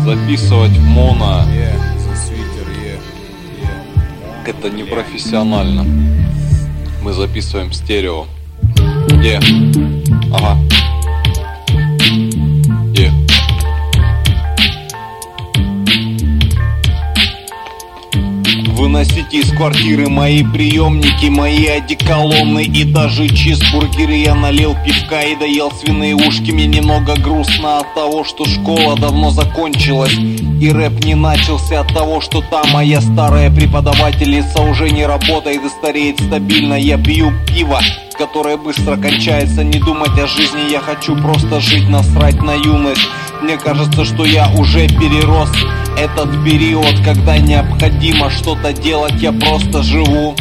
Записывать в моно это не профессионально. Мы записываем стерео. Ага. Выносите из квартиры мои приемники, мои одеколоны и даже чизбургеры. Я налил пивка и доел свиные ушки. Мне немного грустно от того, что школа давно закончилась и рэп не начался, от того, что та моя старая преподавательница уже не работает и стареет стабильно. Я пью пиво, которое быстро кончается. Не думать о жизни, я хочу просто жить, насрать на юность. Мне кажется, что я уже перерос этот период, когда необходимо что-то делать. Я просто живу,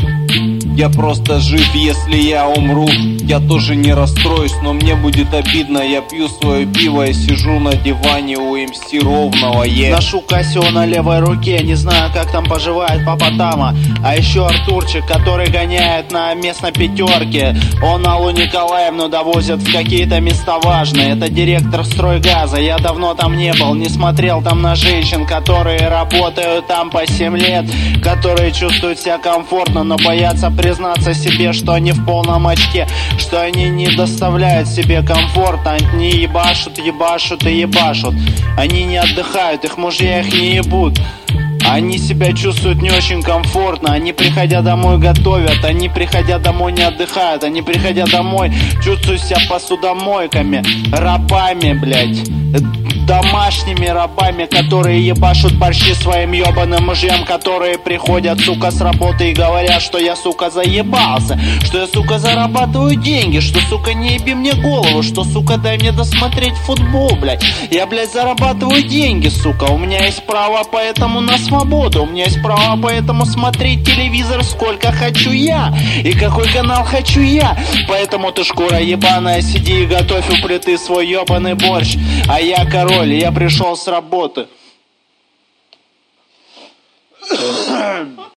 я просто жив. Если я умру, я тоже не расстроюсь, но мне будет обидно. Я пью свое пиво и сижу на диване у МС Ровного. Ношу Кассио на левой руке, не знаю, как там поживает папа Тама. А еще Артурчик, который гоняет на местной пятерке. Он Аллу Николаевну довозит в какие-то места важные. Это директор стройгаза, я давно там не был, не смотрел там на женщин, которые работают там по 7 лет, которые чувствуют себя комфортно, но боятся признаться себе, что они в полном очке, что они не доставляют себе комфорта. Они ебашут, ебашут и ебашут. Они не отдыхают, их мужья их не ебут. Они себя чувствуют не очень комфортно. Они, приходя домой, готовят. Они, приходя домой, не отдыхают. Они, приходя домой, чувствуют себя посудомойками, рабами, блядь, домашними рабами, которые ебашут борщи своим ебаным мужьям, которые приходят, сука, с работы и говорят, что я, сука, заебался, что я, сука, зарабатываю деньги, что, сука, не еби мне голову, что, сука, дай мне досмотреть футбол, блядь. Я, блядь, зарабатываю деньги, сука, у меня есть право поэтому на свободу, у меня есть право поэтому смотреть телевизор сколько хочу я и какой канал хочу я. Поэтому ты, шкура ебаная, сиди и готовь у плиты свой ебаный борщ, а я король, я пришел с работы.